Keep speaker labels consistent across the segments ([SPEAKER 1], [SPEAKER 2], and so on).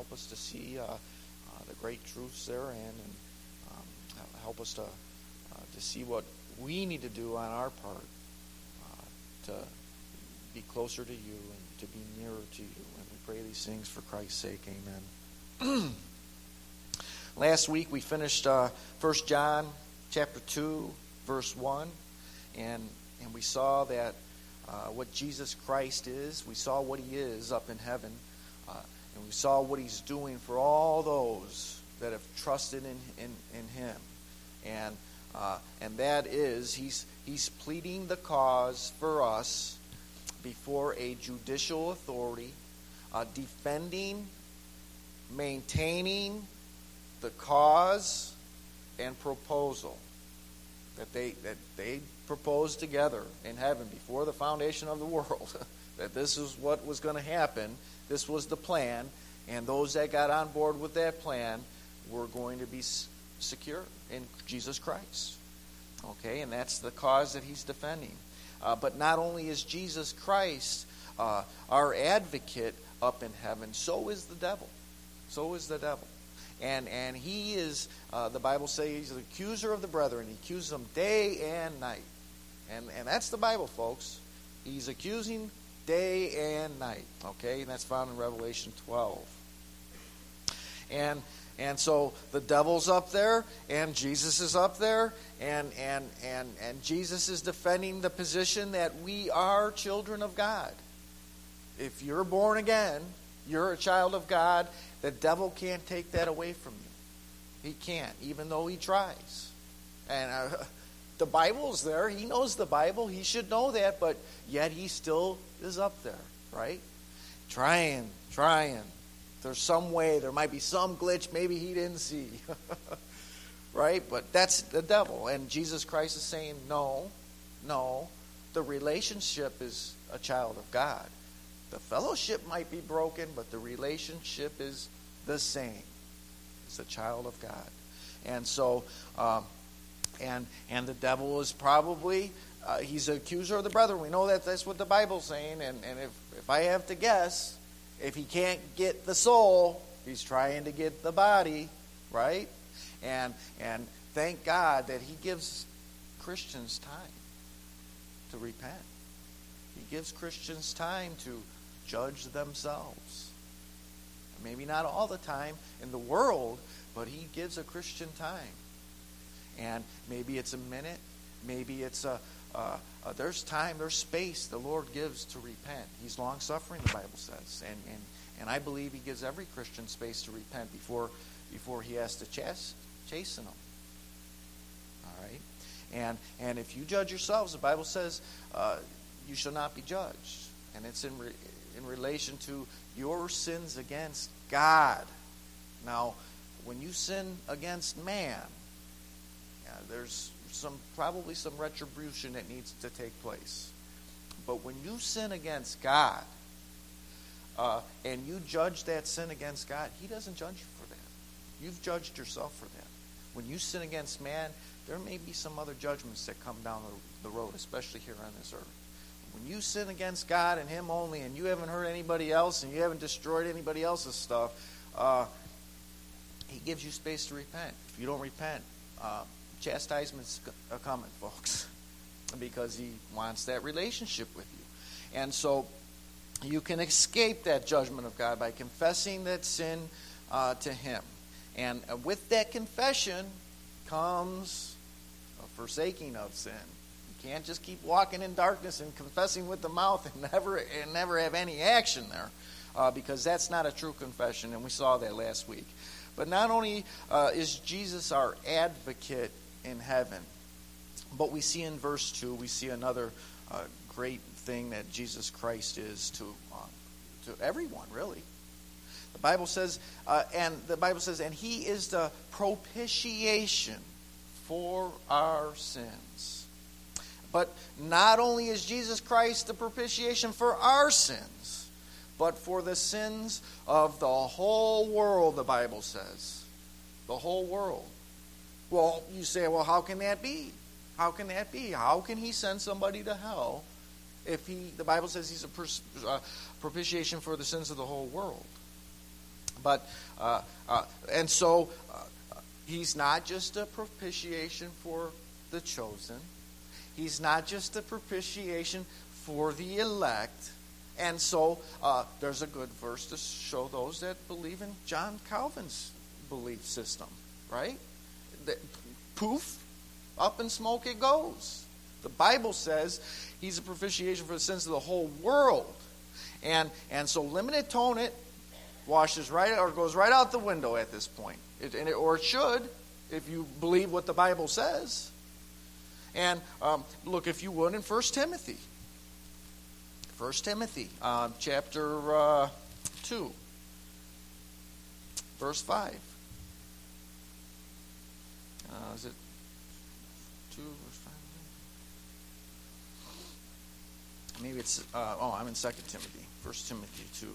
[SPEAKER 1] help us to see the great truths therein, and help us to see what we need to do on our part to be closer to you and to be nearer to you. And we pray these things for Christ's sake. Amen. Last week we finished 1 John chapter 2, verse 1, and we saw that what Jesus Christ is. We saw what he is up in heaven, and we saw what he's doing for all those that have trusted in him. And that is, he's pleading the cause for us before a judicial authority, defending, maintaining the cause and proposal that they proposed together in heaven before the foundation of the world. That this is what was going to happen. This was the plan, and those that got on board with that plan were going to be secure in Jesus Christ. Okay, and that's the cause that he's defending. But not only is Jesus Christ our advocate up in heaven, so is the devil. So is the devil. And he is, the Bible says, he's the accuser of the brethren. He accuses them day and night. And that's the Bible, folks. He's accusing day and night. Okay, and that's found in Revelation 12. And so the devil's up there, and Jesus is up there, and Jesus is defending the position that we are children of God. If you're born again, you're a child of God. The devil can't take that away from you. He can't, even though he tries. And the Bible's there. He knows the Bible. He should know that, but yet he still is up there, right? Trying. There's some way, there might be some glitch maybe he didn't see. Right? But that's the devil. And Jesus Christ is saying, no, the relationship is a child of God. The fellowship might be broken, but the relationship is the same. It's a child of God. And so, and the devil is probably, he's an accuser of the brethren. We know that that's what the Bible's saying. And if I have to guess, if he can't get the soul, he's trying to get the body, right? And thank God that he gives Christians time to repent. He gives Christians time to judge themselves. Maybe not all the time in the world, but he gives a Christian time. And maybe it's a minute, maybe it's there's time, there's space the Lord gives to repent. He's long-suffering, the Bible says. And I believe he gives every Christian space to repent before he has to chasten them. All right? And if you judge yourselves, the Bible says you shall not be judged. And it's in relation to your sins against God. Now, when you sin against man, there's probably some retribution that needs to take place. But when you sin against God, and you judge that sin against God, he doesn't judge you for that. You've judged yourself for that. When you sin against man, there may be some other judgments that come down the road, especially here on this earth. When you sin against God and him only, and you haven't hurt anybody else, and you haven't destroyed anybody else's stuff, he gives you space to repent. If you don't repent, chastisement's coming, folks, because he wants that relationship with you. And so you can escape that judgment of God by confessing that sin to him. And with that confession comes a forsaking of sin. You can't just keep walking in darkness and confessing with the mouth and never have any action there, because that's not a true confession, and we saw that last week. But not only is Jesus our advocate in heaven, but we see in verse 2, we see another great thing that Jesus Christ is to everyone, really. The Bible says, and he is the propitiation for our sins. But not only is Jesus Christ the propitiation for our sins, but for the sins of the whole world, the Bible says. The whole world. Well, you say, well, how can that be? How can that be? How can he send somebody to hell if the Bible says he's a propitiation for the sins of the whole world? But and so he's not just a propitiation for the chosen. He's not just a propitiation for the elect. And so there's a good verse to show those that believe in John Calvin's belief system, right? Poof, up in smoke it goes. The Bible says he's a propitiation for the sins of the whole world. And so limited atonement washes right or goes right out the window at this point. Or it should, if you believe what the Bible says. And look, if you would, in 1 Timothy. 1 Timothy, chapter 2, verse 5. Is it 2, verse 5? Maybe it's, I'm in 2 Timothy. 1 Timothy 2,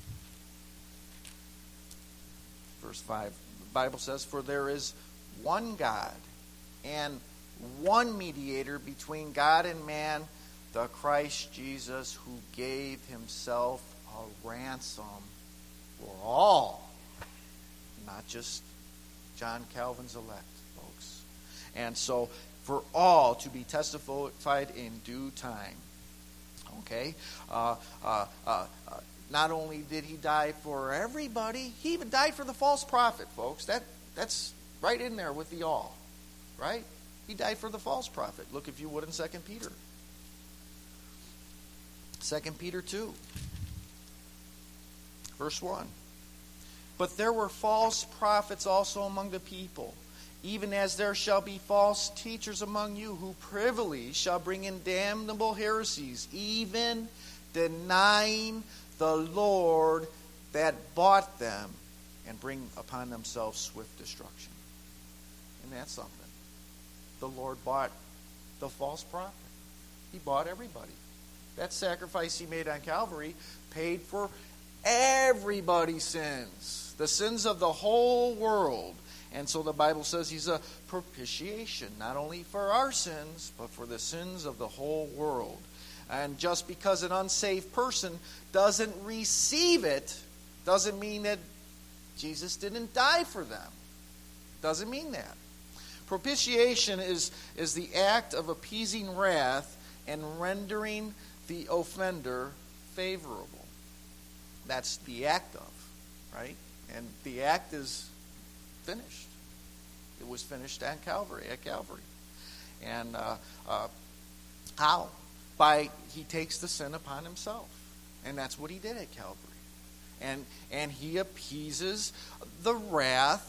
[SPEAKER 1] verse 5. The Bible says, "For there is one God and one mediator between God and man, the Christ Jesus, who gave himself a ransom for all." Not just John Calvin's elect, folks. And so, for all to be testified in due time. Okay? Not only did he die for everybody, he even died for the false prophet, folks. That's right in there with the all. Right? He died for the false prophet. Look, if you would, in 2 Peter. 2 Peter 2, verse 1. "But there were false prophets also among the people, even as there shall be false teachers among you, who privily shall bring in damnable heresies, even denying the Lord that bought them, and bring upon themselves swift destruction." Isn't that something? The Lord bought the false prophet. He bought everybody. That sacrifice he made on Calvary paid for everybody's sins, the sins of the whole world. And so the Bible says he's a propitiation, not only for our sins, but for the sins of the whole world. And just because an unsaved person doesn't receive it, doesn't mean that Jesus didn't die for them. Doesn't mean that. Propitiation is the act of appeasing wrath and rendering the offender favorable. That's the act of, right? And the act is finished. It was finished at Calvary. And how? He takes the sin upon himself. And that's what he did at Calvary. And he appeases the wrath,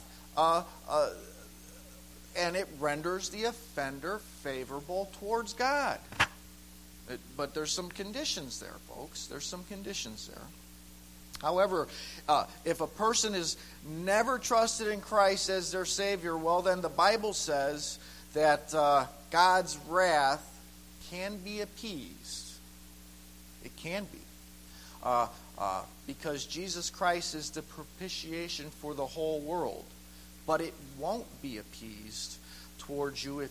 [SPEAKER 1] and it renders the offender favorable towards God. But there's some conditions there, folks. There's some conditions there. However, if a person is never trusted in Christ as their Savior, well, then the Bible says that God's wrath can be appeased. It can be. Because Jesus Christ is the propitiation for the whole world. But it won't be appeased towards you if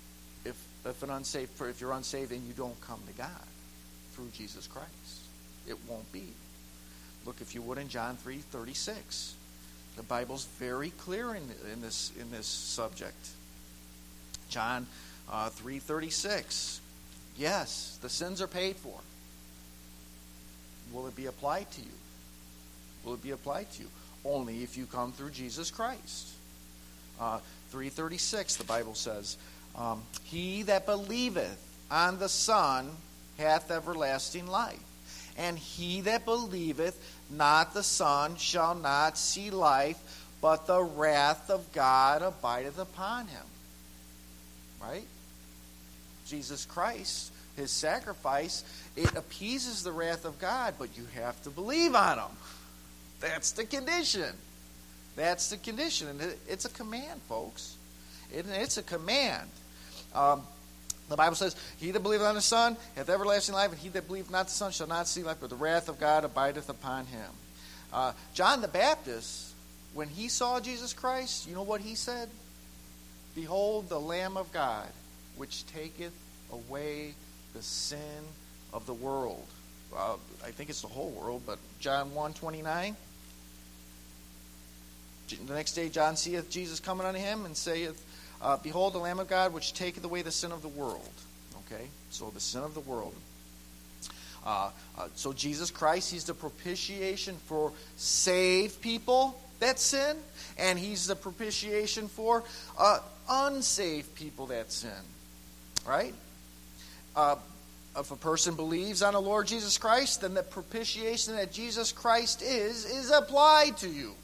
[SPEAKER 1] you're unsaved and you don't come to God through Jesus Christ. It won't be. Look, if you would, in John 3:36. The Bible's very clear in this subject. John 3:36. Yes, the sins are paid for. Will it be applied to you? Will it be applied to you? Only if you come through Jesus Christ. 3:36, the Bible says, "He that believeth on the Son hath everlasting life. And he that believeth not the Son shall not see life, but the wrath of God abideth upon him." Right? Jesus Christ, his sacrifice, it appeases the wrath of God, but you have to believe on him. That's the condition. That's the condition. And it's a command, folks. It's a command. The Bible says, "He that believeth on the Son hath everlasting life, and he that believeth not the Son shall not see life, but the wrath of God abideth upon him." John the Baptist, when he saw Jesus Christ, you know what he said? "Behold the Lamb of God, which taketh away the sin of the world." I think it's the whole world, but John 1:29. The next day John seeth Jesus coming unto him, and saith, Behold, the Lamb of God, which taketh away the sin of the world. Okay? So the sin of the world. So Jesus Christ, he's the propitiation for saved people that sin, and he's the propitiation for unsaved people that sin. Right? If a person believes on the Lord Jesus Christ, then the propitiation that Jesus Christ is applied to you.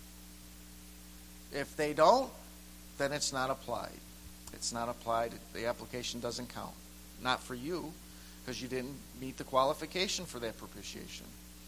[SPEAKER 1] If they don't, then it's not applied. It's not applied. The application doesn't count. Not for you, because you didn't meet the qualification for that propitiation.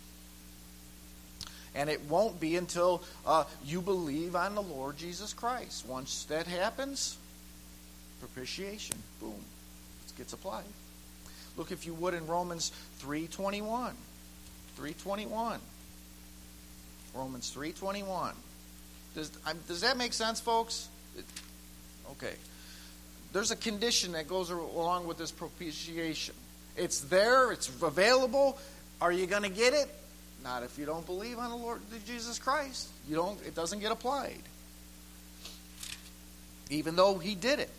[SPEAKER 1] And it won't be until you believe on the Lord Jesus Christ. Once that happens, propitiation, boom, it gets applied. Look, if you would, in Romans 3:21. 3:21. Romans 3:21. Does that make sense, folks? Okay. There's a condition that goes along with this propitiation. It's there. It's available. Are you going to get it? Not if you don't believe on the Lord Jesus Christ. You don't. It doesn't get applied. Even though he did it.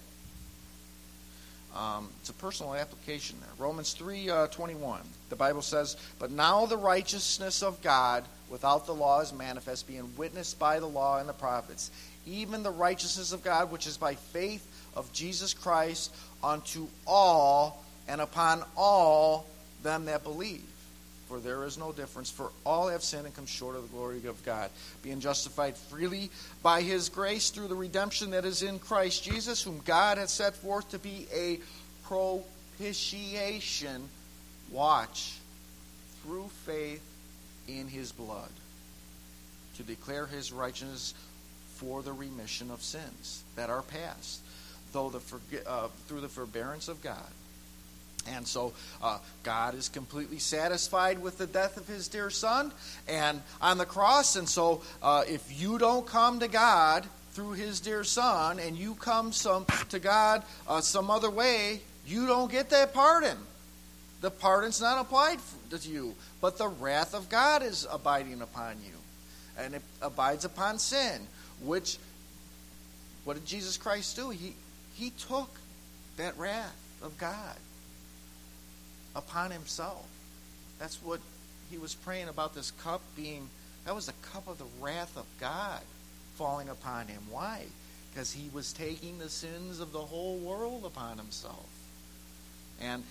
[SPEAKER 1] It's a personal application there. Romans 3:21. The Bible says, But now the righteousness of God without the law is manifest, being witnessed by the law and the prophets, even the righteousness of God, which is by faith of Jesus Christ, unto all and upon all them that believe. For there is no difference, for all have sinned and come short of the glory of God, being justified freely by his grace through the redemption that is in Christ Jesus, whom God has set forth to be a propitiation, watch, through faith in his blood, to declare his righteousness for the remission of sins that are past, through the forbearance of God. And so God is completely satisfied with the death of his dear son and on the cross. And so if you don't come to God through his dear son, and you come to God some other way, you don't get that pardon. The pardon's not applied to you, but the wrath of God is abiding upon you. And it abides upon sin, which, what did Jesus Christ do? He took that wrath of God upon himself. That's what he was praying about, this cup being, that was the cup of the wrath of God falling upon him. Why? Because he was taking the sins of the whole world upon himself. And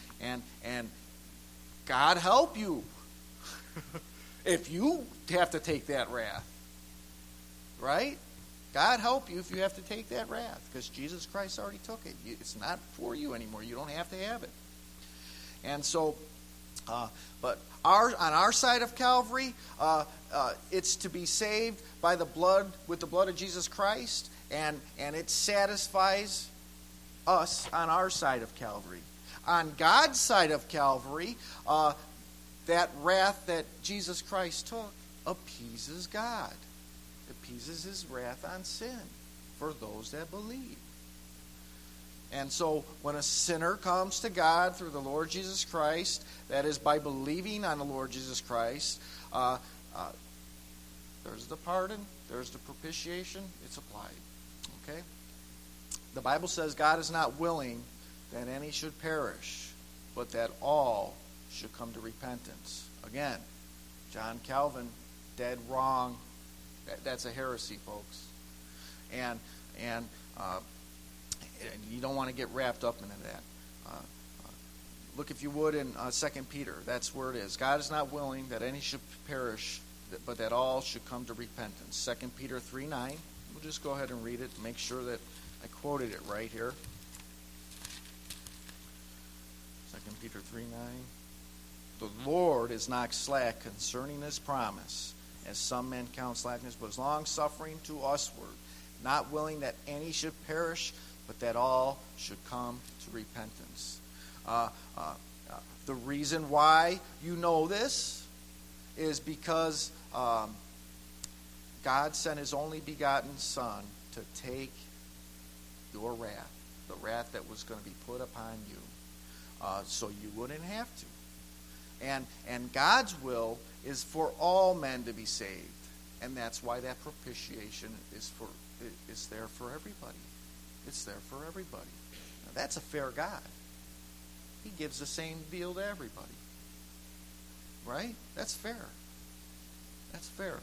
[SPEAKER 1] God help you if you have to take that wrath. Right? God help you if you have to take that wrath, because Jesus Christ already took it. It's not for you anymore. You don't have to have it. And so, but on our side of Calvary, it's to be saved by the blood, with the blood of Jesus Christ, and it satisfies us on our side of Calvary. On God's side of Calvary, that wrath that Jesus Christ took appeases God. Appeases his wrath on sin for those that believe. And so when a sinner comes to God through the Lord Jesus Christ, that is by believing on the Lord Jesus Christ, there's the pardon, there's the propitiation, it's applied. Okay? The Bible says God is not willing that any should perish, but that all should come to repentance. Again, John Calvin, dead wrong. That's a heresy, folks. And you don't want to get wrapped up into that. Look, if you would, in 2 Peter. That's where it is. God is not willing that any should perish, but that all should come to repentance. 2 Peter 3:9. We'll just go ahead and read it and make sure that I quoted it right here. 2 Peter 3:9. The Lord is not slack concerning his promise, as some men count slackness, but is long-suffering to usward, not willing that any should perish, but that all should come to repentance. The reason why you know this is because God sent his only begotten Son to take your wrath, the wrath that was going to be put upon you, so you wouldn't have to. And God's will is for all men to be saved. And that's why that propitiation is there for everybody. It's there for everybody. Now, that's a fair God. He gives the same deal to everybody. Right? That's fair. That's fair.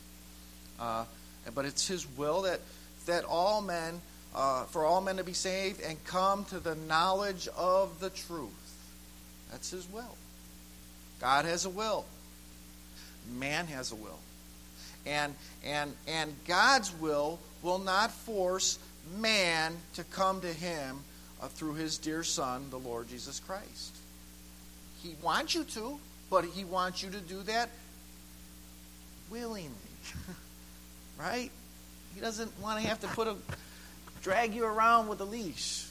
[SPEAKER 1] But it's His will that all men, for all men to be saved and come to the knowledge of the truth. That's His will. God has a will. Man has a will. And God's will not force man to come to Him through His dear Son, the Lord Jesus Christ. He wants you to, but He wants you to do that willingly. Right? He doesn't want to have to drag you around with a leash.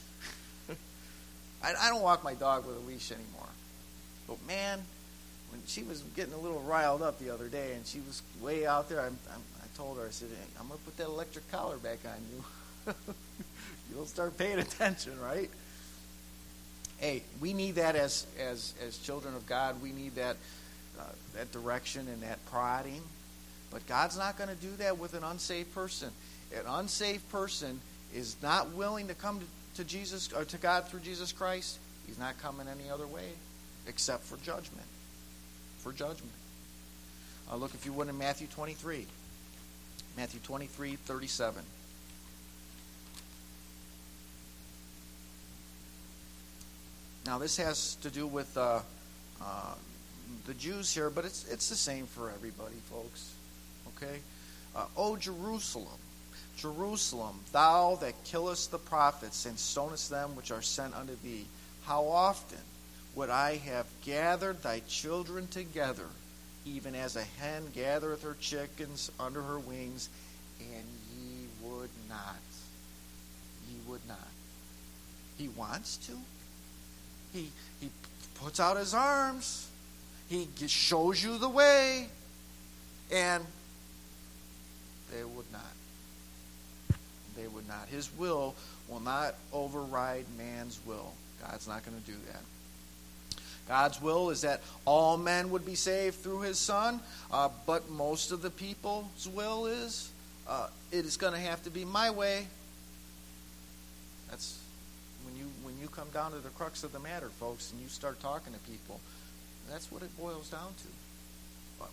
[SPEAKER 1] I don't walk my dog with a leash anymore. But man, when she was getting a little riled up the other day and she was way out there, I told her, I said, hey, I'm going to put that electric collar back on you. You don't start paying attention, right? Hey, we need that as children of God. We need that direction and that prodding. But God's not going to do that with an unsaved person. An unsaved person is not willing to come to Jesus or to God through Jesus Christ. He's not coming any other way except for judgment. For judgment. Look, if you would, in Matthew 23. Matthew 23:37. Now, this has to do with the Jews here, but it's the same for everybody, folks. Okay? O Jerusalem, Jerusalem, thou that killest the prophets and stonest them which are sent unto thee, how often would I have gathered thy children together, even as a hen gathereth her chickens under her wings, and ye would not. Ye would not. He wants to. He puts out His arms. He shows you the way. And they would not. They would not. His will not override man's will. God's not going to do that. God's will is that all men would be saved through His Son, but most of the people's will is it is going to have to be my way. That's when you come down to the crux of the matter, folks, and you start talking to people. That's what it boils down to.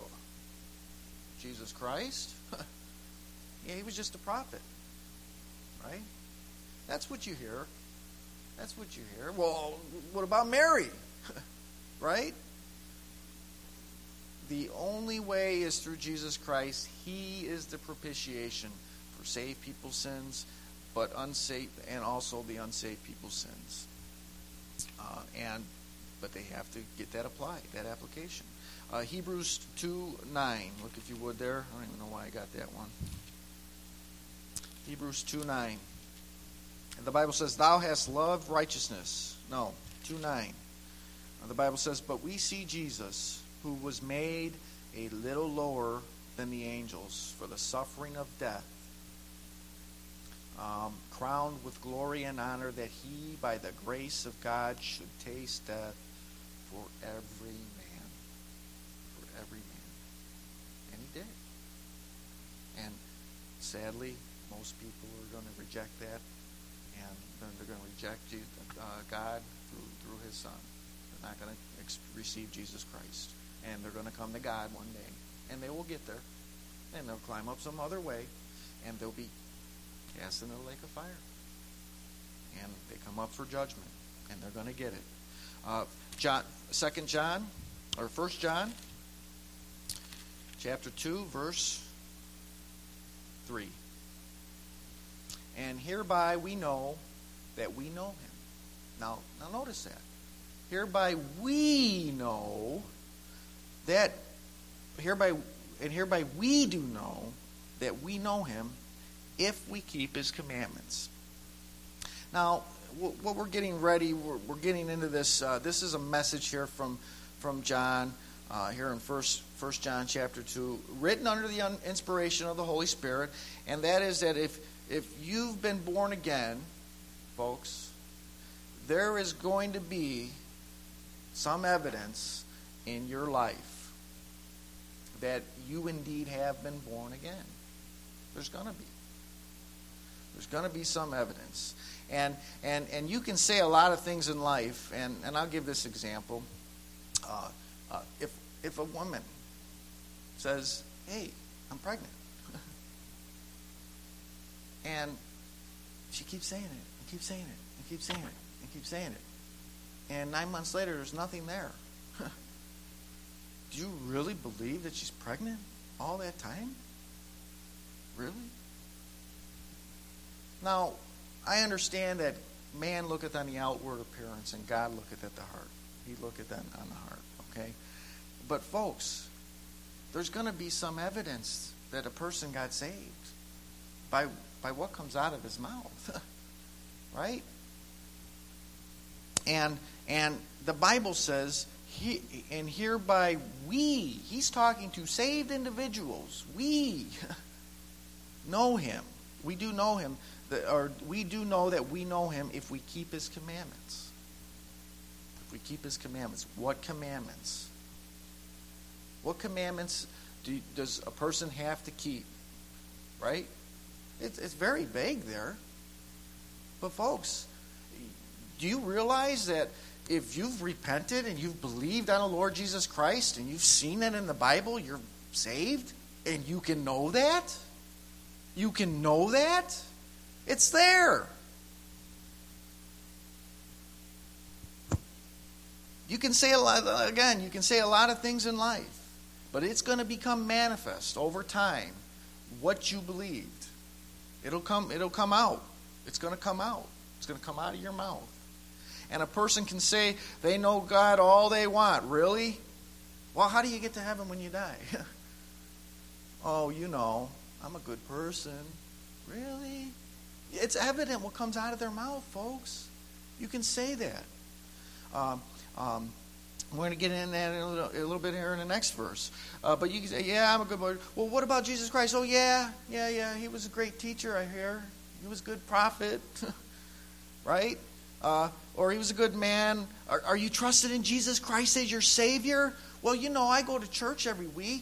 [SPEAKER 1] Jesus Christ? Yeah, He was just a prophet. Right? That's what you hear. That's what you hear. Well, what about Mary? Right? The only way is through Jesus Christ. He is the propitiation for saved people's sins, but unsaved, and also the unsaved people's sins. But they have to get that applied, that application. Hebrews 2:9. Look, if you would, there. I don't even know why I got that one. Hebrews 2:9. And the Bible says, thou hast loved righteousness. No, 2:9. The Bible says, but we see Jesus, who was made a little lower than the angels for the suffering of death, crowned with glory and honor, that He, by the grace of God, should taste death for every man. For every man. And He did. And sadly, most people are going to reject that, and they're going to reject God through His Son. They're not going to receive Jesus Christ. And they're going to come to God one day. And they will get there. And they'll climb up some other way. And they'll be cast into the lake of fire. And they come up for judgment. And they're going to get it. 1 John, chapter 2, verse 3. And hereby we know that we know Him. Now notice that. Hereby we know that, hereby we do know that we know Him if we keep His commandments. Now, what we're getting ready, we're getting into this. This is a message here from John, here in 1 John chapter 2, written under the inspiration of the Holy Spirit, and that is that if you've been born again, folks, there is going to be some evidence in your life. that you indeed have been born again. There's going to be. There's going to be some evidence. And you can say a lot of things in life, and I'll give this example. If a woman says, hey, I'm pregnant, and she keeps saying it, and keeps saying it, and keeps saying it, and keeps saying it, and 9 months later there's nothing there. Do you really believe that she's pregnant all that time? Really? Now, I understand that man looketh on the outward appearance and God looketh at the heart. He looketh on the heart, okay? But folks, there's going to be some evidence that a person got saved by what comes out of his mouth, right? And the Bible says, and hereby he's talking to saved individuals, we know him. We do know him, or we do know that we know him if we keep his commandments. If we keep his commandments. What commandments? What commandments does a person have to keep? Right? It's very vague there. But folks, do you realize that if you've repented and you've believed on the Lord Jesus Christ and you've seen it in the Bible, you're saved? And you can know that? You can know that? It's there. You can say a lot, again, you can say a lot of things in life, but it's going to become manifest over time what you believed. It'll come out. It's going to come out. It's going to come out of your mouth. And a person can say they know God all they want. Really? Well, how do you get to heaven when you die? Oh, I'm a good person. Really? It's evident what comes out of their mouth, folks. You can say that. We're going to get into that a little bit here in the next verse. But you can say, yeah, I'm a good boy. Well, what about Jesus Christ? Oh, yeah. He was a great teacher, I hear. He was a good prophet. Right? Or he was a good man. Are you trusted in Jesus Christ as your Savior? Well, I go to church every week.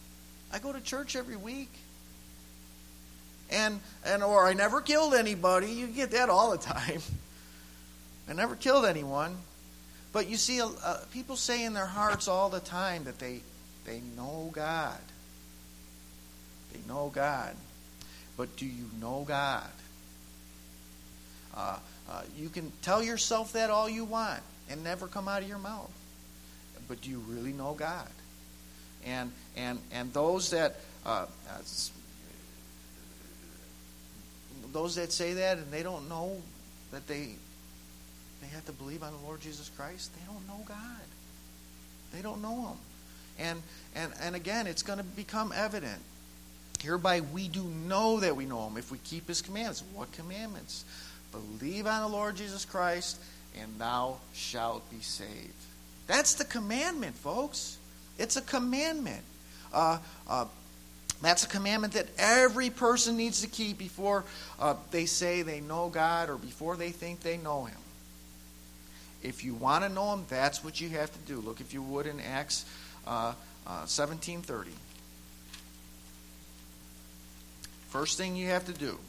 [SPEAKER 1] Or I never killed anybody. You get that all the time. I never killed anyone. But you see, people say in their hearts all the time that they know God. They know God. But do you know God? You can tell yourself that all you want and never come out of your mouth. But do you really know God? And those that say that and they don't know that they have to believe on the Lord Jesus Christ, they don't know God. They don't know him. And again, it's going to become evident. Hereby we do know that we know him if we keep his commandments. What commandments? Believe on the Lord Jesus Christ, and thou shalt be saved. That's the commandment, folks. It's a commandment. That's a commandment that every person needs to keep before they say they know God or before they think they know him. If you want to know him, that's what you have to do. Look, if you would, in Acts 17:30. First thing you have to do.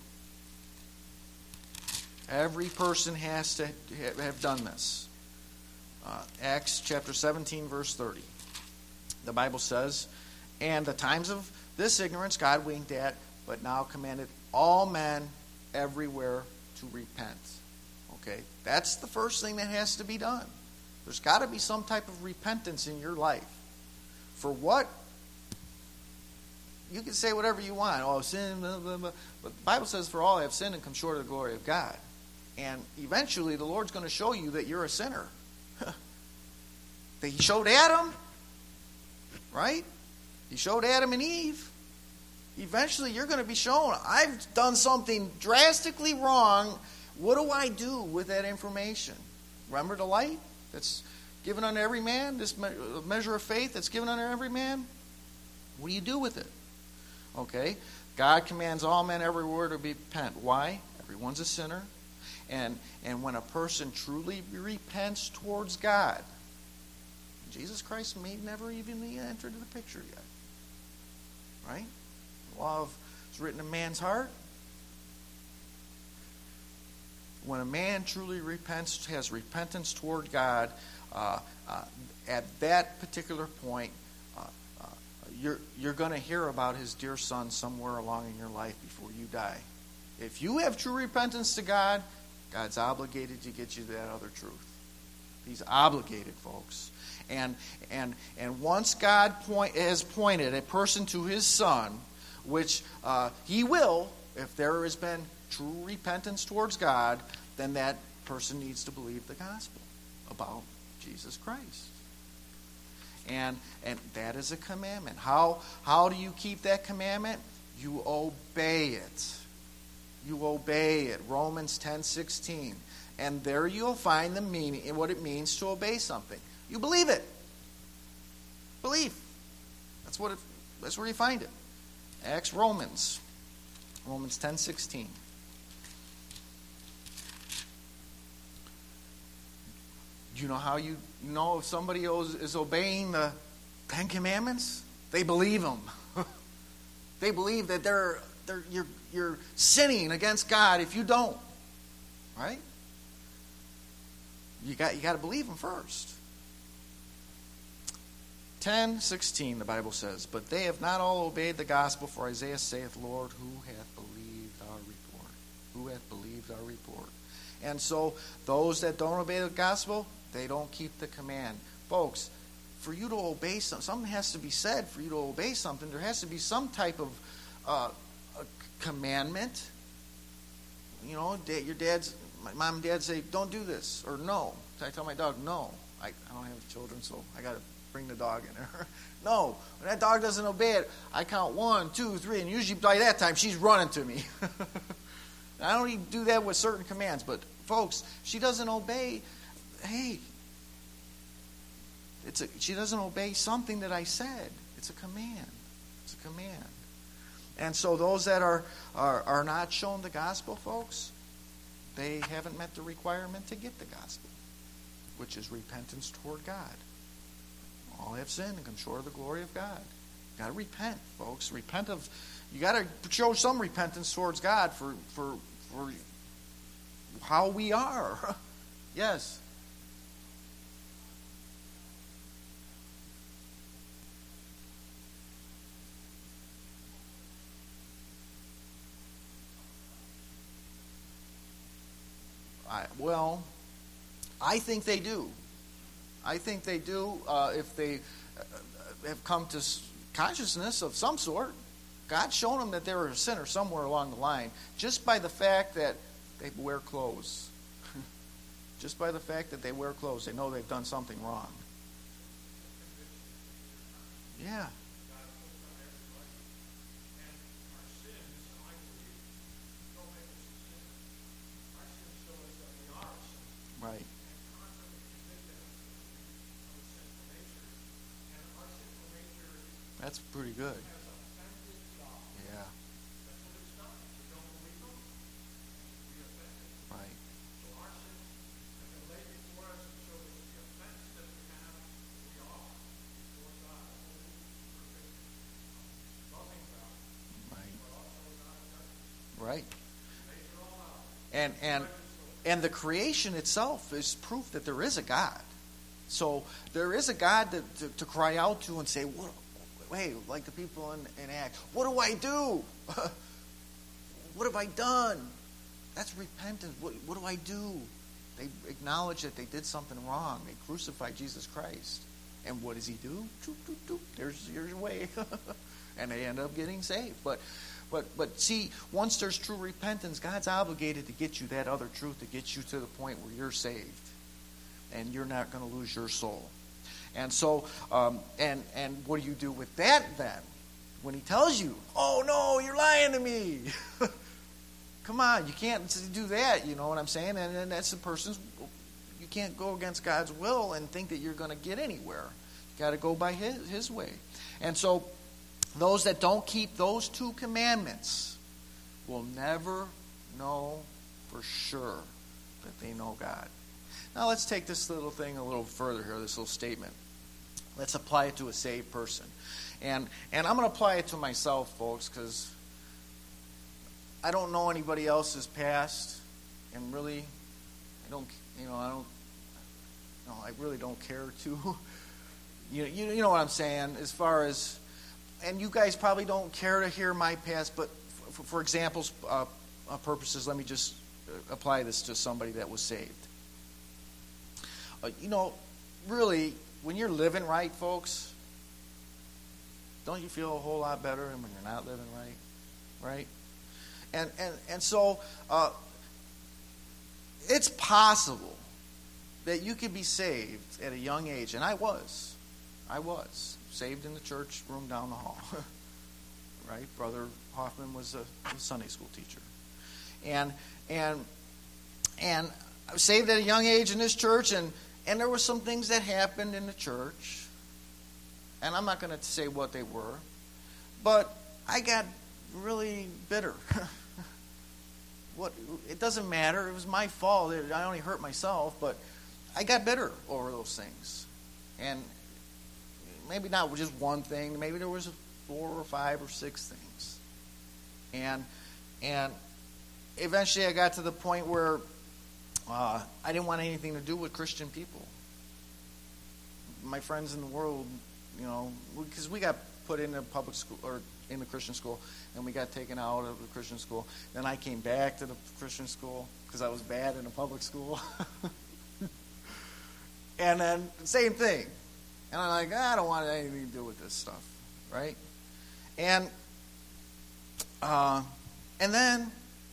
[SPEAKER 1] Every person has to have done this. Acts chapter 17, verse 30. The Bible says, and the times of this ignorance God winked at, but now commanded all men everywhere to repent. Okay, that's the first thing that has to be done. There's got to be some type of repentance in your life. For what? You can say whatever you want. Oh, sin, blah, blah, blah. But the Bible says, for all have sinned and come short of the glory of God. And eventually the Lord's going to show you that you're a sinner. He showed Adam, right? He showed Adam and Eve. Eventually you're going to be shown, I've done something drastically wrong. What do I do with that information? Remember the light that's given unto every man, this measure of faith that's given unto every man? What do you do with it? Okay, God commands all men everywhere to repent. Why? Everyone's a sinner. And when a person truly repents towards God, Jesus Christ may never even enter the picture yet. Right? The law is written in man's heart. When a man truly repents, has repentance toward God, at that particular point, you're going to hear about his dear son somewhere along in your life before you die. If you have true repentance to God, God's obligated to get you that other truth. He's obligated, folks. And once God has pointed a person to his son, which he will, if there has been true repentance towards God, then that person needs to believe the gospel about Jesus Christ. And that is a commandment. How do you keep that commandment? You obey it. You obey it. Romans 10:16. And there you'll find the meaning and what it means to obey something. You believe it. Belief. That's where you find it. Romans 10:16. Do you know how you know if somebody is obeying the Ten Commandments? They believe them. They believe that you're sinning against God if you don't. Right? You got to believe them first. 10:16, the Bible says, "But they have not all obeyed the gospel, for Isaiah saith, Lord, who hath believed our report? Who hath believed our report?" And so, those that don't obey the gospel, they don't keep the command. Folks, for you to obey something has to be said for you to obey something. There has to be some type of a commandment. You know, my mom and dad say, don't do this, or no. I tell my dog, no. I don't have children, so I got to bring the dog in there. No, when that dog doesn't obey it, I count 1, 2, 3, and usually by that time she's running to me. I don't even do that with certain commands, but folks, she doesn't obey. Hey, she doesn't obey something that I said. It's a command. It's a command. And so those that are not shown the gospel, folks, they haven't met the requirement to get the gospel, which is repentance toward God. All have sinned and come short of the glory of God. You got to repent, folks. You got to show some repentance towards God for how we are. Yes. I think they do. I think they do if they have come to consciousness of some sort. God's shown them that they're a sinner somewhere along the line just by the fact that they wear clothes. Just by the fact that they wear clothes, they know they've done something wrong. Yeah. Right. That's pretty good. Yeah. Right. Right. And the creation itself is proof that there is a God. So there is a God to cry out to and say, hey, like the people in Acts, what do I do? What have I done? That's repentance. What do I do? They acknowledge that they did something wrong. They crucified Jesus Christ. And what does he do? Doop, doop, doop. There's your way. And they end up getting saved. But see, once there's true repentance, God's obligated to get you that other truth, to get you to the point where you're saved. And you're not going to lose your soul. And so, and what do you do with that then? When he tells you, oh no, you're lying to me. Come on, you can't do that, you know what I'm saying? And that's the person's, you can't go against God's will and think that you're going to get anywhere. You got to go by his way. And so, those that don't keep those 2 commandments will never know for sure that they know God. Now let's take this little thing a little further here, this little statement. Let's apply it to a saved person. And I'm going to apply it to myself, folks, because I don't know anybody else's past, and really, I really don't care to. You know what I'm saying, as far as, and you guys probably don't care to hear my past, but for example's purposes, let me just apply this to somebody that was saved. Really, when you're living right, folks, don't you feel a whole lot better than when you're not living right? And so it's possible that you could be saved at a young age, and I was saved in the church room down the hall. Right? Brother Hoffman was a Sunday school teacher. And I was saved at a young age in this church, and there were some things that happened in the church, and I'm not going to say what they were, but I got really bitter. It doesn't matter. It was my fault. I only hurt myself, but I got bitter over those things. And maybe not just one thing. Maybe there was 4 or 5 or 6 things. And eventually I got to the point where I didn't want anything to do with Christian people. My friends in the world, because we got put into public school or in the Christian school, and we got taken out of the Christian school. Then I came back to the Christian school because I was bad in the public school. And then same thing. And I'm like, I don't want anything to do with this stuff, right? And then,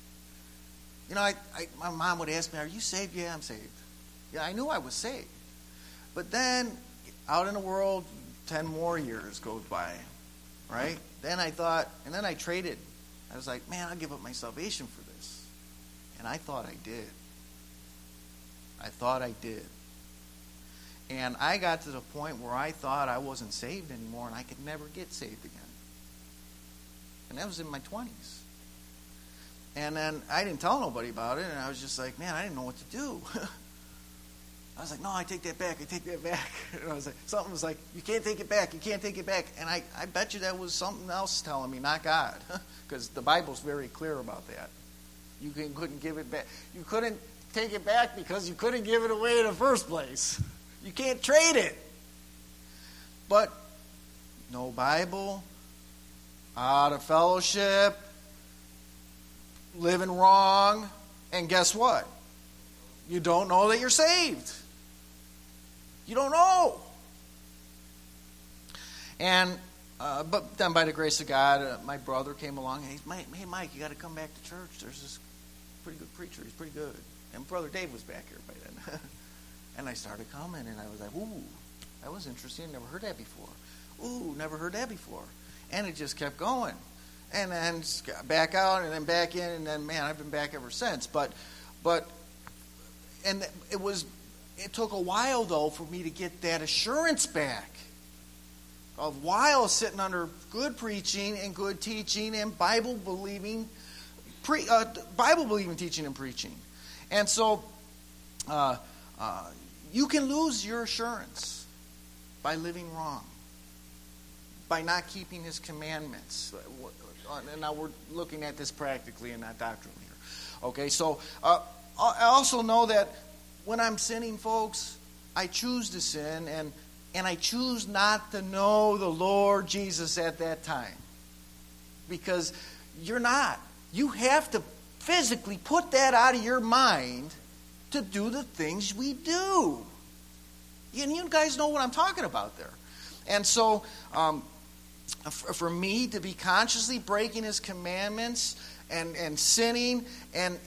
[SPEAKER 1] my mom would ask me, "Are you saved?" "Yeah, I'm saved." Yeah, I knew I was saved. But then, out in the world, 10 more years goes by, right? Then I thought, and then I traded. I was like, man, I'll give up my salvation for this. And I thought I did. And I got to the point where I thought I wasn't saved anymore, and I could never get saved again. And that was in my 20s. And then I didn't tell nobody about it, and I was just like, man, I didn't know what to do. I was like, no, I take that back. And I was like, something was like, you can't take it back. And I bet you that was something else telling me, not God. Because the Bible's very clear about that. You couldn't give it back. You couldn't take it back because you couldn't give it away in the first place. You can't trade it. But no Bible, out of fellowship, living wrong, and guess what? You don't know that you're saved. You don't know. And but then by the grace of God, my brother came along and he's, hey Mike, you got to come back to church. There's this pretty good preacher. He's pretty good. And Brother Dave was back here by then. And I started coming, and I was like, ooh, that was interesting. Never heard that before. Ooh, never heard that before. And it just kept going. And then back out, and then back in, and then, man, I've been back ever since. And it took a while, though, for me to get that assurance back. A while sitting under good preaching and good teaching and Bible-believing teaching and preaching. And so you can lose your assurance by living wrong, by not keeping His commandments. And now we're looking at this practically and not doctrinally here. Okay, so I also know that when I'm sinning, folks, I choose to sin, and I choose not to know the Lord Jesus at that time. Because you're not. You have to physically put that out of your mind to do the things we do. And you guys know what I'm talking about there. And so, for me to be consciously breaking His commandments and sinning and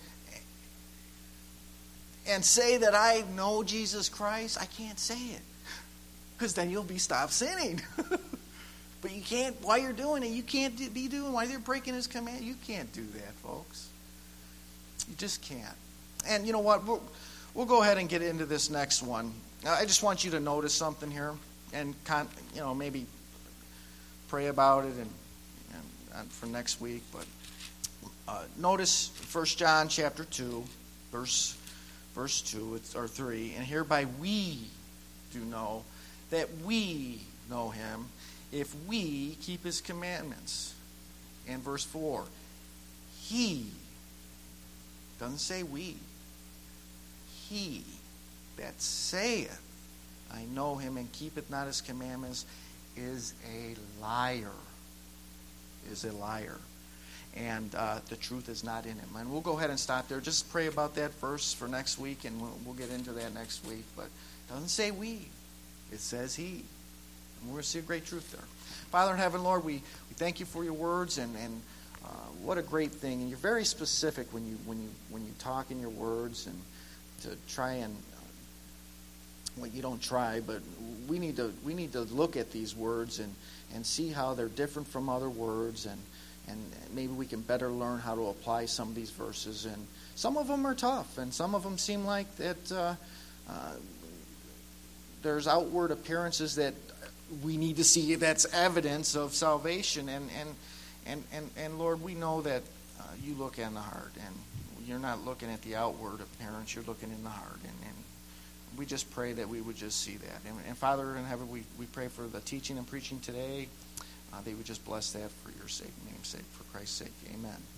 [SPEAKER 1] say that I know Jesus Christ, I can't say it. Because then you'll be stopped sinning. But you can't, while you're doing it, you can't be doing, while you're breaking His command, you can't do that, folks. You just can't. And you know what? We'll go ahead and get into this next one. I just want you to notice something here and maybe pray about it and for next week. But notice 1 John chapter 2, verse 2 or 3. And hereby we do know that we know Him if we keep his commandments. And verse 4, he, doesn't say we, he that saith, I know him, and keepeth not his commandments, is a liar. Is a liar. And the truth is not in him. And we'll go ahead and stop there. Just pray about that verse for next week, and we'll get into that next week. But it doesn't say we. It says he. And we're going to see a great truth there. Father in heaven, Lord, we thank you for your words, and what a great thing. And you're very specific when you talk in your words, and to try and well, you don't try, but we need to look at these words and see how they're different from other words, and maybe we can better learn how to apply some of these verses. And some of them are tough, and some of them seem like that there's outward appearances that we need to see that's evidence of salvation. And Lord, we know that you look in the heart, and you're not looking at the outward appearance, you're looking in the heart. And we just pray that we would just see that. And Father in heaven, we pray for the teaching and preaching today. They would just bless that for your sake, name's sake, for Christ's sake. Amen.